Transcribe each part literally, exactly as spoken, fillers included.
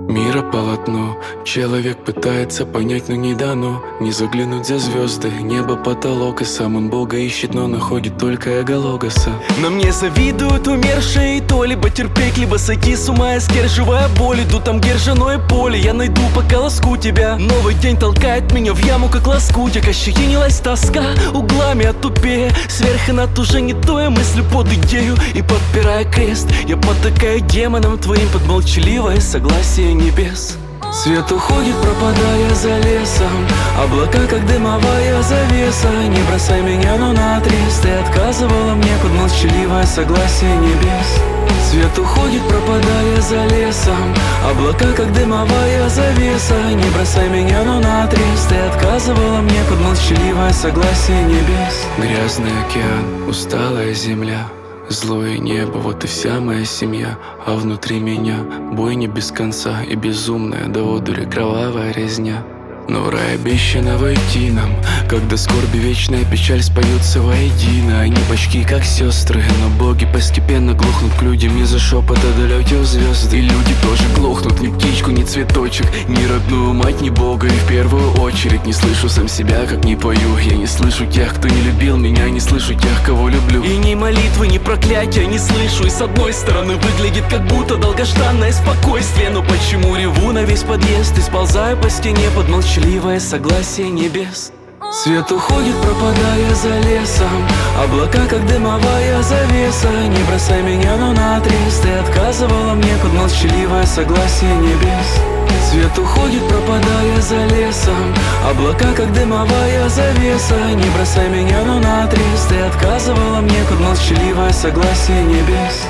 Мира полотно, человек пытается понять, но не дано. Не заглянуть за звезды, небо потолок. И сам он Бога ищет, но находит только эгологоса. Но мне завидуют умершие, и то либо терпеть, либо сойти с ума, я сдерживая боль. Иду там, где ржаное поле, я найду по колоску тебя. Новый день толкает меня в яму, как лоскутик. Ощетинилась тоска, углами отупея. Сверху над уже не то, я мыслю под идею. И подпирая крест, я потакаю демонам твоим под молчаливое согласие небес. Свет уходит, пропадая за лесом, облака, как дымовая завеса. Не бросай меня, но наотрез ты отказывала мне под молчаливое согласие небес. Свет уходит, пропадая за лесом, облака, как дымовая завеса. Не бросай меня, но наотрез ты отказывала мне под молчаливое согласие небес. Грязный океан, усталая земля, злое небо, вот и вся моя семья. А внутри меня бойня без конца и безумная до одури кровавая резня. Но в рай обещано войти нам, когда скорби вечная печаль споются воедино. Они почти как сестры, но боги постепенно глухнут к людям из-за шепота далеких звезд. И люди тоже глохнут, ни птичку, ни цветочек, ни родную мать, ни Бога. И в первую очередь не слышу сам себя, как не пою. Я не слышу тех, кто не любил меня, не слышу тех, кого люблю. И ни молитвы, ни проклятия не слышу. И с одной стороны выглядит как будто долгожданное спокойствие. Но почему реву на весь подъезд и сползаю по стене под молчаливое согласие небес? Свет уходит, пропадая за лесом, облака, как дымовая завеса. Не бросай меня, но наотрез ты отказывала мне под молчаливое согласие небес. Свет уходит, пропадая за лесом, облака, как дымовая завеса. Не бросай меня, но наотрез ты отказывала мне под молчаливое согласие небес.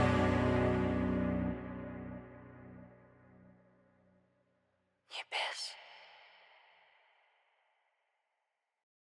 Небес.